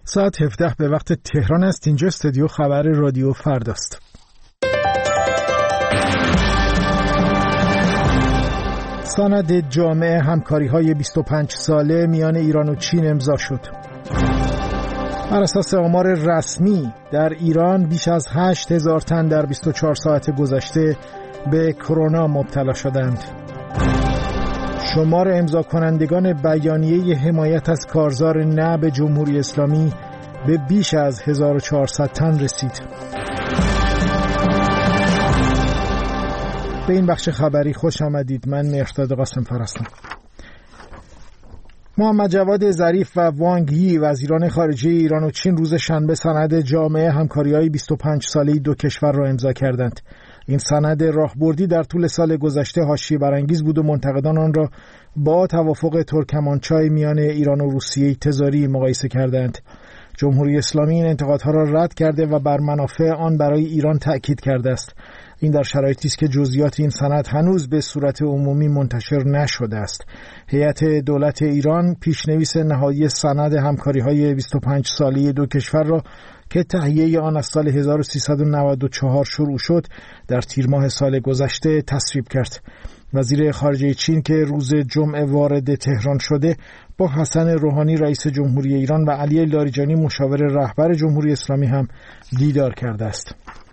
ساعت 17 به وقت تهران است. اینجا استودیو خبر رادیو فرداست. سند جامع همکاری‌های 25 ساله میان ایران و چین امضا شد. بر اساس آمار رسمی در ایران بیش از 8000 تن در 24 ساعت گذشته به کرونا مبتلا شدند. شمار امضا کنندگان بیانیه حمایت از کارزار نه به جمهوری اسلامی به بیش از 1400 تن رسید. به این بخش خبری خوش آمدید. من مهرداد قاسم‌فر هستم. محمد جواد ظریف و وانگ یی وزیران خارجه ایران و چین روز شنبه سند جامع همکاری‌های 25 ساله‌ای دو کشور را امضا کردند. این سند راهبردی در طول سال گذشته حاشیه برانگیز بود و منتقدان آن را با توافق ترکمانچای میان ایران و روسیه تزاری مقایسه کردند. جمهوری اسلامی این انتقادها را رد کرده و بر منافع آن برای ایران تأکید کرده است. این در شرایطی است که جزئیات این سند هنوز به صورت عمومی منتشر نشده است. هیئت دولت ایران پیشنویس نهایی سند همکاری‌های 25 ساله دو کشور را که تهیه آن از سال 1394 شروع شد در تیر ماه سال گذشته تصویب کرد. وزیر خارجه چین که روز جمعه وارد تهران شده با حسن روحانی رئیس جمهوری ایران و علی لاریجانی مشاور رهبر جمهوری اسلامی هم دیدار کرده است.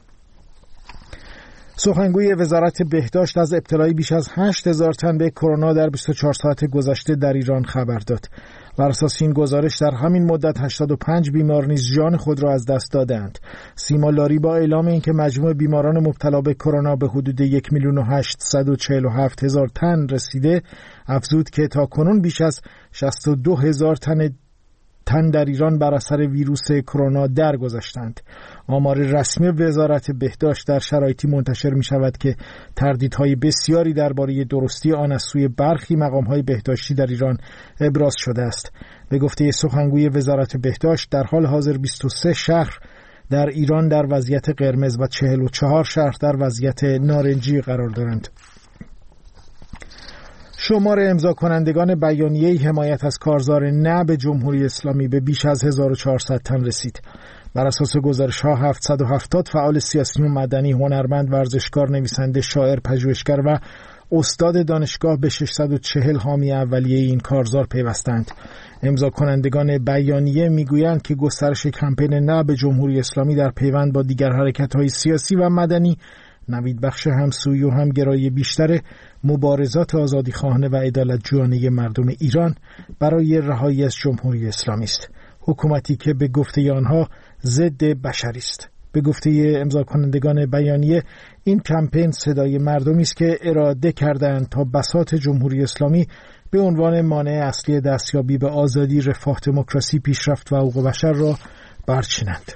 سخنگوی وزارت بهداشت از ابتلای بیش از 8000 تن به کرونا در 24 ساعت گذشته در ایران خبر داد. بر اساس این گزارش در همین مدت 85 بیمار نیز جان خود را از دست دادند. سیما لاری با اعلام اینکه مجموع بیماران مبتلا به کرونا به حدود 1,847,000 تن رسیده، افزود که تاکنون بیش از 62,000 تن در ایران بر اثر ویروس کرونا درگذشتند. آمار رسمی وزارت بهداشت در شرایطی منتشر می شود که تردیدهای بسیاری درباره درستی آن از سوی برخی مقامهای بهداشتی در ایران ابراز شده است. به گفته سخنگوی وزارت بهداشت در حال حاضر 23 شهر در ایران در وضعیت قرمز و 44 شهر در وضعیت نارنجی قرار دارند. شمار امضا کنندگان بیانیه حمایت از کارزار نه به جمهوری اسلامی به بیش از 1400 تن رسید. بر اساس گزارش‌ها 770 فعال سیاسی و مدنی، هنرمند، ورزشکار، نویسنده، شاعر، پژوهشگر و استاد دانشگاه به 640 حامی اولیه این کارزار پیوستند. امضا کنندگان بیانیه میگویند که گسترش کمپین نه به جمهوری اسلامی در پیوند با دیگر حرکت‌های سیاسی و مدنی نوید بخش همسویی و همگرایی بیشتر مبارزات آزادیخواهانه و عدالتجویانه مردم ایران برای رهایی از جمهوری اسلامی است. حکومتی که به گفته آنها ضد بشری است. به گفته امضا کنندگان بیانیه این کمپین صدای مردمی است که اراده کردند تا بساط جمهوری اسلامی به عنوان مانع اصلی دستیابی به آزادی، رفاه، دموکراسی، پیشرفت و حقوق بشر را برچینند.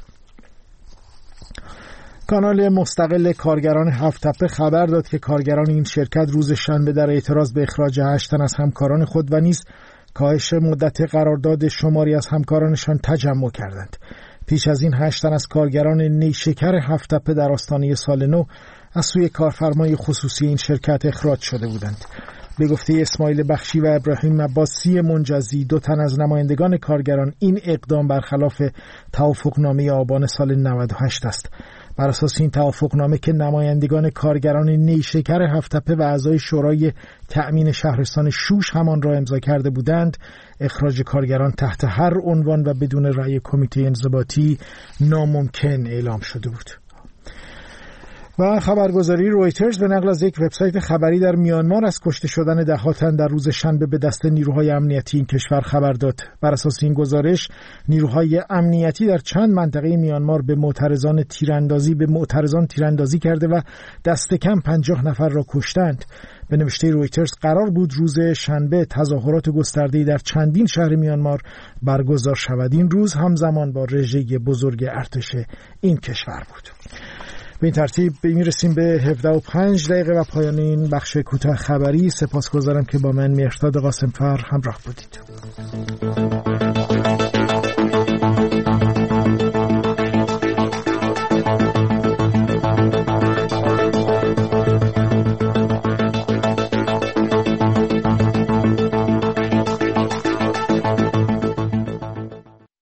کانال مستقل کارگران هفت‌تپه خبر داد که کارگران این شرکت روز شنبه در اعتراض به اخراج 8 تن از همکاران خود و نیز کاهش مدت قرارداد شماری از همکارانشان تجمع کردند. پیش از این 8 تن از کارگران نیشکر هفت‌تپه در آستانه سال نو از سوی کارفرمای خصوصی این شرکت اخراج شده بودند. به گفته اسماعیل بخشی و ابراهیم عباسی منجزی، 2 تن از نمایندگان کارگران، این اقدام برخلاف توافقنامه آبان سال 98 است. بر اساس این توافقنامه که نمایندگان کارگران نیشکر هفت‌تپه و اعضای شورای تأمین شهرستان شوش همان را امضا کرده بودند، اخراج کارگران تحت هر عنوان و بدون رأی کمیته انضباطی ناممکن اعلام شده بود. و خبرگزاری رویترز به نقل از یک وبسایت خبری در میانمار از کشته شدن ده‌ها تن در روز شنبه به دست نیروهای امنیتی این کشور خبر داد. بر اساس این گزارش نیروهای امنیتی در چند منطقه میانمار به معترضان تیراندازی کرده و دست کم 50 نفر را کشتند. به نوشته رویترز قرار بود روز شنبه تظاهرات گسترده‌ای در چندین شهر میانمار برگزار شود. این روز همزمان با رژه بزرگ ارتش این کشور بود. به این ترتیب میرسیم به 17:05 و پایان این بخش کوتاه خبری. سپاسگزارم که با من مهرداد قاسم‌فر همراه بودید.